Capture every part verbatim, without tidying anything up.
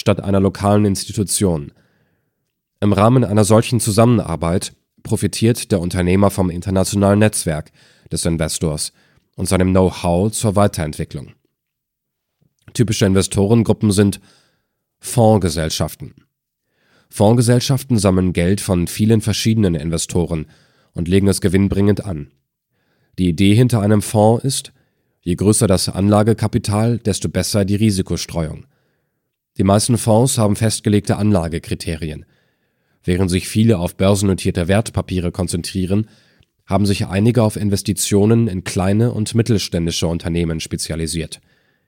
statt einer lokalen Institution. Im Rahmen einer solchen Zusammenarbeit profitiert der Unternehmer vom internationalen Netzwerk des Investors und seinem Know-how zur Weiterentwicklung. Typische Investorengruppen sind Fondsgesellschaften. Fondsgesellschaften sammeln Geld von vielen verschiedenen Investoren und legen es gewinnbringend an. Die Idee hinter einem Fonds ist, je größer das Anlagekapital, desto besser die Risikostreuung. Die meisten Fonds haben festgelegte Anlagekriterien. Während sich viele auf börsennotierte Wertpapiere konzentrieren, haben sich einige auf Investitionen in kleine und mittelständische Unternehmen spezialisiert.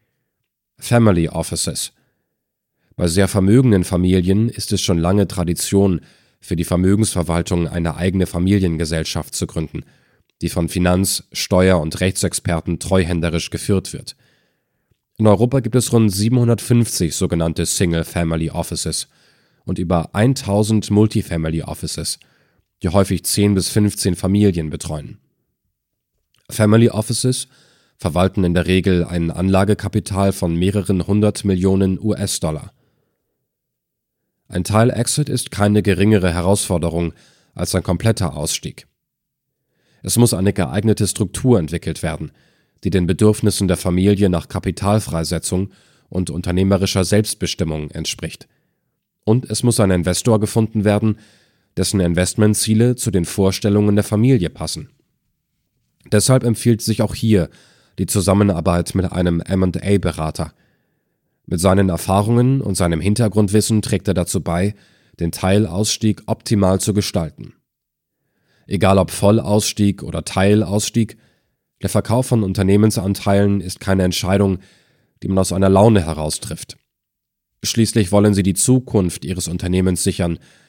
Family Offices. Bei sehr vermögenden Familien ist es schon lange Tradition, für die Vermögensverwaltung eine eigene Familiengesellschaft zu gründen, die von Finanz-, Steuer- und Rechtsexperten treuhänderisch geführt wird. In Europa gibt es rund siebenhundertfünfzig sogenannte Single-Family Offices und über tausend Multifamily Offices, die häufig zehn bis fünfzehn Familien betreuen. Family Offices verwalten in der Regel ein Anlagekapital von mehreren hundert Millionen U S-Dollar. Ein Teil-Exit ist keine geringere Herausforderung als ein kompletter Ausstieg. Es muss eine geeignete Struktur entwickelt werden, die den Bedürfnissen der Familie nach Kapitalfreisetzung und unternehmerischer Selbstbestimmung entspricht. Und es muss ein Investor gefunden werden, dessen Investmentziele zu den Vorstellungen der Familie passen. Deshalb empfiehlt sich auch hier die Zusammenarbeit mit einem M und A-Berater. Mit seinen Erfahrungen und seinem Hintergrundwissen trägt er dazu bei, den Teilausstieg optimal zu gestalten. Egal ob Vollausstieg oder Teilausstieg, der Verkauf von Unternehmensanteilen ist keine Entscheidung, die man aus einer Laune heraus trifft. Schließlich wollen sie die Zukunft ihres Unternehmens sichern